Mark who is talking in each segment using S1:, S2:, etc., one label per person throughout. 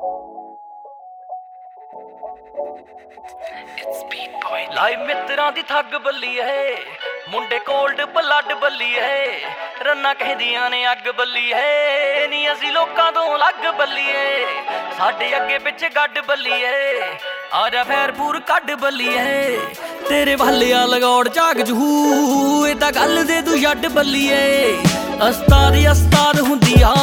S1: ਲਾਈ ਮਿੱਤਰਾਂ ਦੀ ਠੱਗ ਬੱਲੀਏ, ਮੁੰਡੇ ਕੋਲਡ ਬਲੱਡ ਬੱਲੀਏ, ਰੰਨਾਂ ਕਹਿੰਦੀਆਂ ਨੇ ਅੱਗ ਬੱਲੀਏ, ਨੀ ਅਸੀਂ ਲੋਕਾਂ ਤੋਂ ਅਲੱਗ ਬੱਲੀਏ, ਸਾਡੇ ਅੱਗੇ ਪਿੱਛੇ ਗੱਡ ਬੱਲੀਏ, ਆ ਜਾ ਫੈਰਪੂਰ ਕੱਢ ਬੱਲੀਏ, ਤੇਰੇ ਵਾਲਿਆ ਲਗੌੜ ਝਾਗ ਜਹੂ, ਇਹ ਤਾਂ ਗੱਲ ਦੇ ਤੂੰ ਛੱਡ ਬੱਲੀਏ। ਉਸਤਾਦ ਹੁੰਦੀ ਆ,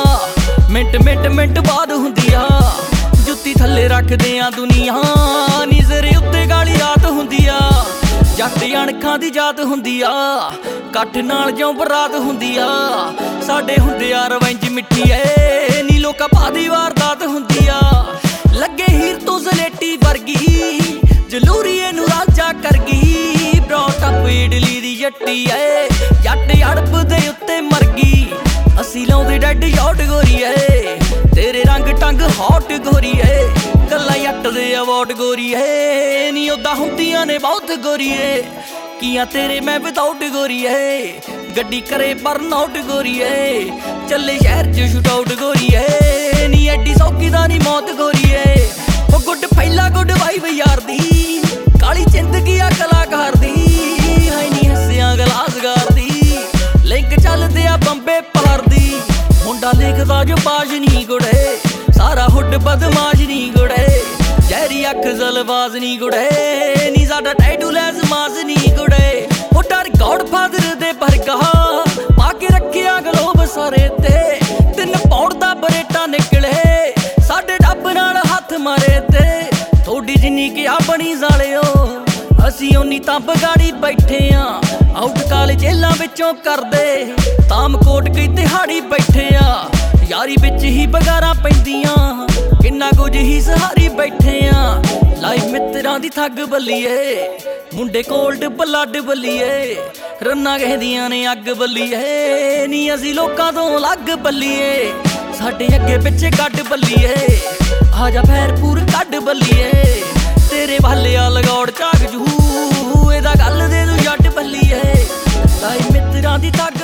S1: ਮਿੰਟ ਬਾਅਦ ਹੁੰਦੀ ਆ, ਜੁੱਤੀ ਥੱਲੇ ਰੱਖਦੇ ਆ ਦੁਨੀਆ, ਨੀ ਜ਼ਰੇ ਉੱਤੇ ਗਾਲੀ ਰਾਤ ਹੁੰਦੀ ਆ, ਜੱਟ ਅਣਖਾਂ ਦੀ ਜਾਤ ਹੁੰਦੀ ਆ, ਕੱਠ ਨਾਲ ਜਿਉਂ ਬਰਾਤ ਹੁੰਦੀ ਆ, ਸਾਡੇ ਹੁੰਦੇ ਆ ਰਵੰਜ ਮਿੱਠੀ ਏ, ਨੀ ਲੋਕਾਂ ਭਾਦੀ ਵਾਰਦਾਤ ਹੁੰਦੀ ਆ, ਲੱਗੇ ਹੀਰ ਤੋਂ ਜ਼ਲੇਟੀ ਵਰਗੀ, ਜਲੂਰੀਏ ਨੂੰ ਰਾਜਾ ਕਰ ਗਈ, ਬਰੋਟ ਅਪ ਇਡਲੀ ਦੀ ਜੱਟੀ ਏ, ਜੱਟ ਅੜਪ ਦੇ ਉੱਤੇ ਮਰ ਗਈ, ਅਸੀਂ ਲਾਉਂਦੇ ਡੈਡ ਯਾਟ ਗੋਰੀਏ, ਤੇਰੇ ਰੰਗ ਟੰਗ ਹੌਟ ਗੋਰੀਏ, ਗੱਲਾਂ ਜੱਟ ਦੇ ਅਵਾਰਡ ਗੋਰੀਏ, ਨੀ ਓਦਾਂ ਹੁੰਦੀਆਂ ਨੇ ਬਹੁਤ ਗੋਰੀਏ, ਕੀਆਂ ਤੇਰੇ ਮੈਂ ਵਿਦਆਊਟ ਗੋਰੀਏ, ਗੱਡੀ ਕਰੇ ਬਰਨ ਆਊਟ ਗੋਰੀਏ, ਚੱਲੇ ਸ਼ਹਿਰ ਚ ਸ਼ੂਟ ਆਊਟ ਗੋਰੀਏ, ਨੀ ਐਡੀ ਸੌਖੀ ਦਾ ਨੀ ਮੌਤ ਗੋਰੀਏ, ਉਹ ਗੁੱਡ ਫੈਲਾ ਗੁੱਡ ਵਾਈਬ ਯਾਰ ਦੀ, ਕਾਲੀ ਜ਼ਿੰਦਗੀ ਆ ਕਲਾਕਾਰ ਦੀ, ਹੈ ਨੀ ਹੱਸਿਆ ਗਲਾਸਗਾਰ ਦੀ, ਲਿੰਕ ਚੱਲਦੇ ਆ ਬੰਬੇ ਪਹਾੜ ਦੀ, ਮੁੰਡਾ ਲਿਖਦਾ ਜੋ ਬਾਜ ਨੀ ਗੁੜੇ, ਸਾਰਾ ਹੁੱਡ ਬਦਮਾਸ਼ ਨੀ ਗੁੜੇ, ਜ਼ਹਿਰੀ ਅੱਖ ਜ਼ਲਵਾਜ਼ ਨੀ ਗੁੜੇ, ਨੀ ਸਾਡਾ ਟੈਟੂ ਲੈਜ਼ਮਾਜ਼ ਨੀ ਗੁੜੇ, ਉਹ ਡਰ ਗੌਡ ਫਾਦਰ ਦੇ ਵਰਗਾ, ਪਾ ਕੇ ਰੱਖਿਆ ਗਲੋਬ ਸਾਰੇ ਤੇ, 3 ਪੌਂਡ ਦਾ ਬਰੇਟਾ ਨਿਕਲੇ, ਸਾਡੇ ਰੱਬ ਨਾਲ ਹੱਥ ਮਾਰੇ ਤੇ, ਥੋੜੀ ਜਿੰਨੀ ਕਿਆ ਬਣੀ ਜ਼ਾਲਿਓ, ਅਸੀਂ ਉਨੀ ਤਾਂ ਬਗਾੜੀ ਬੈਠੇ ਆ, ਆਊਟ ਕਾਲ ਜੇਲਾਂ ਵਿੱਚੋਂ ਕਰਦੇ, ਤਾਮਕੋਟ ਕਈ ਦਿਹਾੜੀ ਬੈਠੇ ਆ, ਯਾਰੀ ਵਿੱਚ ਹੀ ਬਗਾਰਾਂ ਪੈਂਦੀਆਂ, ਕਿੰਨਾ ਕੁਝ ਹੀ ਸਹਾਰੀ ਬੈਠੇ ਆ, ਲਾਈਵ ਮਿੱਤਰਾਂ ਦੀ ਠੱਗ ਬੱਲੀਏ, ਮੁੰਡੇ ਕੋਲਡ ਬਲੱਡ ਬੱਲੀਏ, ਰੰਨਾਂ ਕਹਿੰਦੀਆਂ ਨੇ ਅੱਗ ਬੱਲੀਏ, ਨੀ ਅਸੀਂ ਲੋਕਾਂ ਤੋਂ ਅਲੱਗ ਬੱਲੀਏ, ਸਾਡੇ ਅੱਗੇ ਪਿੱਛੇ ਗੱਡ ਬੱਲੀਏ, ਆ ਜਾ ਫੈਰਪੂਰ ਕੱਢ ਬੱਲੀਏ, ਤੇਰੇ ਵਾਲਿਆ ਲਗੌੜ ਝਾਗ ਜਹੂ, ਇਹਦਾ ਗੱਲ ਦੇ ਤੂੰ ਜੱਟ ਬੱਲੀਏ, ਲਾਈਵ ਮਿੱਤਰਾਂ ਦੀ ਠੱਗ